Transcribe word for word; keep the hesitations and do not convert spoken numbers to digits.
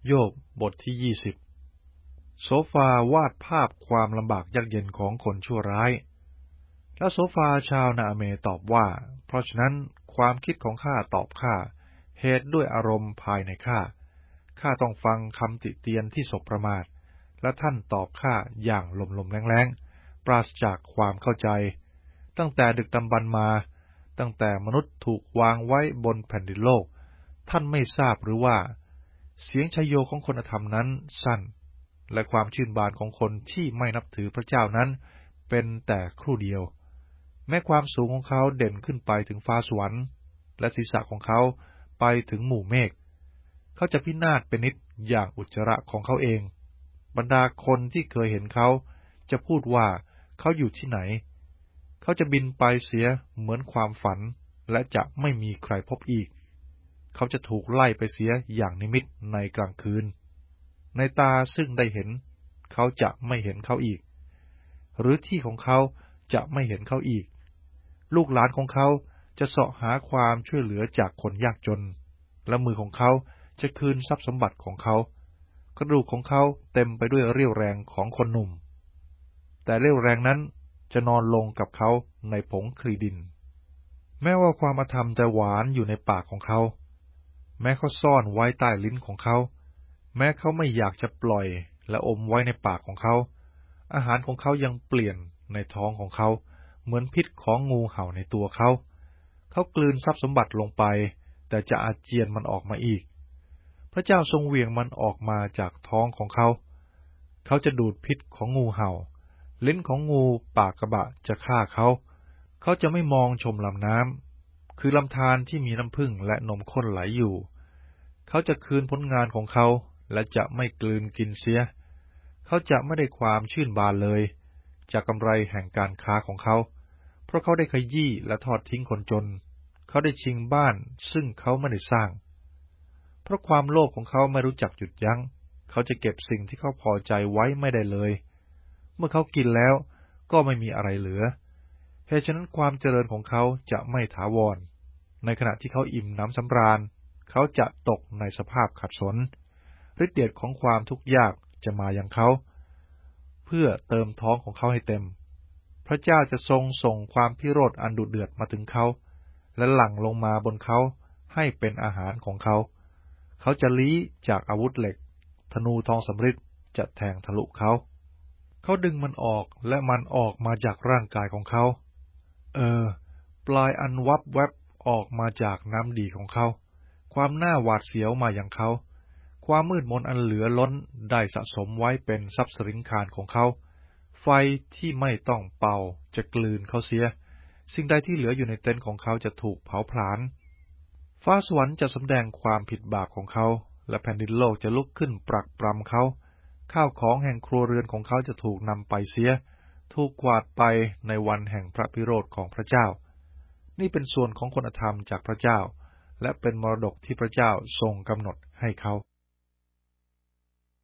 โยบบทที่ยี่สิบโซฟาวาดภาพความลำบากยากเย็นของคนชั่วร้ายแล้วโซฟาชาวนาอเมตอบว่าเพราะฉะนั้นความคิดของข้าตอบข้าเหตุด้วยอารมณ์ภายในข้าข้าต้องฟังคำติเตียนที่สบประมาทและท่านตอบข้าอย่างลมๆแรงๆปราศจากความเข้าใจตั้งแต่ดึกดำบรรพ์มาตั้งแต่มนุษย์ถูกวางไว้บนแผ่นดินโลกท่านไม่ทราบหรือว่าเสียงชัยโยของคนอธรรมนั้นสั้นและความชื่นบานของคนที่ไม่นับถือพระเจ้านั้นเป็นแต่ครู่เดียวแม้ความสูงของเขาเด่นขึ้นไปถึงฟ้าสวรรค์และศีรษะของเขาไปถึงหมู่เมฆเขาจะพินาศเป็นนิดอย่างอุจจาระของเขาเองบรรดาคนที่เคยเห็นเขาจะพูดว่าเขาอยู่ที่ไหนเขาจะบินไปเสียเหมือนความฝันและจะไม่มีใครพบอีกเขาจะถูกไล่ไปเสียอย่างนิมิตในกลางคืนในตาซึ่งได้เห็นเขาจะไม่เห็นเขาอีกหรือที่ของเขาจะไม่เห็นเขาอีกลูกหลานของเขาจะเสาะหาความช่วยเหลือจากคนยากจนและมือของเขาจะคืนทรัพย์สมบัติของเขากระดูกของเขาเต็มไปด้วยเรี่ยวแรงของคนหนุ่มแต่เรี่ยวแรงนั้นจะนอนลงกับเขาในผงคลีดินแม้ว่าความอธรรมจะหวานอยู่ในปากของเขาแม้เขาซ่อนไว้ใต้ลิ้นของเขาแม้เขาไม่อยากจะปล่อยและอมไว้ในปากของเขาอาหารของเขายังเปลี่ยนในท้องของเขาเหมือนพิษของงูเห่าในตัวเขาเขากลืนทรัพย์สมบัติลงไปแต่จะอาเจียนมันออกมาอีกพระเจ้าทรงเหวี่ยงมันออกมาจากท้องของเขาเขาจะดูดพิษของงูเห่าลิ้นของงูปากกระบะจะฆ่าเขาเขาจะไม่มองชมลำน้ำคือลำธารที่มีน้ำผึ้งและนมข้นไหลอยู่เขาจะคืนผลงานของเขาและจะไม่กลืนกินเสียเขาจะไม่ได้ความชื่นบานเลยจากกำไรแห่งการค้าของเขาเพราะเขาได้ขยี้และทอดทิ้งคนจนเขาได้ชิงบ้านซึ่งเขาไม่ได้สร้างเพราะความโลภของเขาไม่รู้จักหยุดยั้งเขาจะเก็บสิ่งที่เขาพอใจไว้ไม่ได้เลยเมื่อเขากินแล้วก็ไม่มีอะไรเหลือเหตุฉะนั้นความเจริญของเขาจะไม่ถาวรในขณะที่เขาอิ่มน้ำสำราญเขาจะตกในสภาพขัดสนฤทธิ์เดชของความทุกข์ยากจะมาอย่างเขาเพื่อเติมท้องของเขาให้เต็มพระเจ้าจะทรงส่งความพิโรธอันดุเดือดมาถึงเขาและหลั่งลงมาบนเขาให้เป็นอาหารของเขาเขาจะลี้จากอาวุธเหล็กธนูทองสำริดจะแทงทะลุเขาเขาดึงมันออกและมันออกมาจากร่างกายของเขาเออปลายอันวับแวบออกมาจากน้ำดีของเขาความหน้าหวาดเสียวมาอย่างเขาความมืดมนอันเหลือล้นได้สะสมไว้เป็นทรัพย์สินคารของเขาไฟที่ไม่ต้องเป่าจะกลืนเขาเสียสิ่งใดที่เหลืออยู่ในเต็นท์ของเขาจะถูกเผาผลาญฟ้าสวรรค์จะสำแดงความผิดบาปของเขาและแผ่นดินโลกจะลุกขึ้นปรักปรำเขาข้าวของแห่งครัวเรือนของเขาจะถูกนำไปเสียถูกกวาดไปในวันแห่งพระพิโรธของพระเจ้านี่เป็นส่วนของคนอธรรมจากพระเจ้าและเป็นมรดกที่พระเจ้าทรงกำหนดให้เขา